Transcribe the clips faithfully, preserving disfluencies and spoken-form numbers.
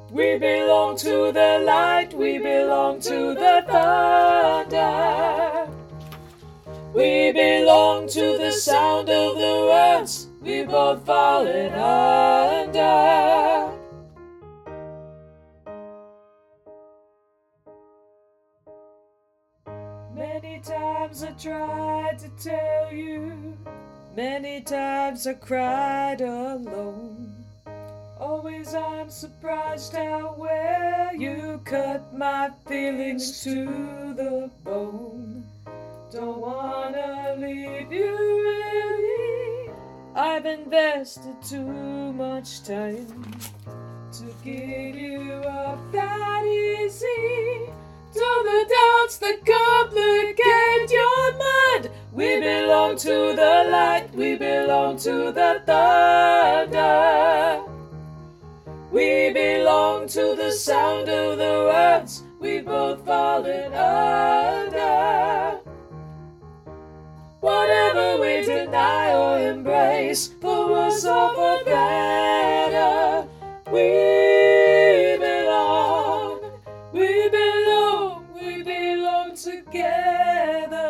We belong to the light, we belong to the thunder. We belong to the sound of the words we both fallen under. Many times I tried to tell you, many times I cried alone. Always I'm surprised how well you cut my feelings to the bone. Don't wanna leave you really, I've invested too much time to give you up that easy. To the doubts that complicate your mind, we belong to the light, we belong to the thunder. We belong to the sound of the words we've both fallen under. Whatever we deny or embrace, for worse or for better, we belong, we belong, we belong together.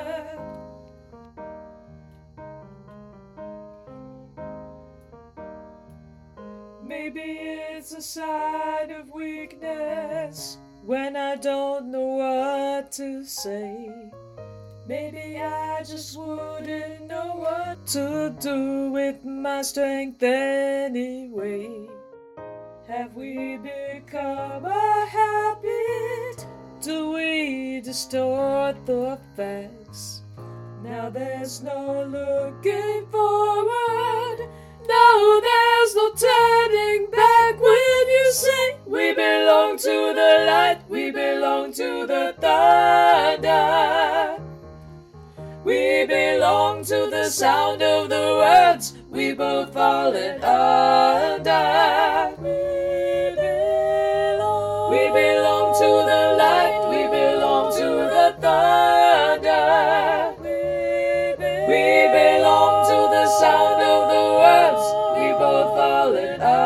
Maybe it's a sign of weakness when I don't know what to say. Maybe I just wouldn't know what to do with my strength anyway. Have we become a habit? Do we distort the facts? Now there's no looking forward. No, there's no turning back when you say we belong to the light, we belong to the thunder. We belong to the sound of the words we both fallen under. We belong, we belong to the light, we belong to the thunder. We belong, we belong to the sound of the words we both fallen under.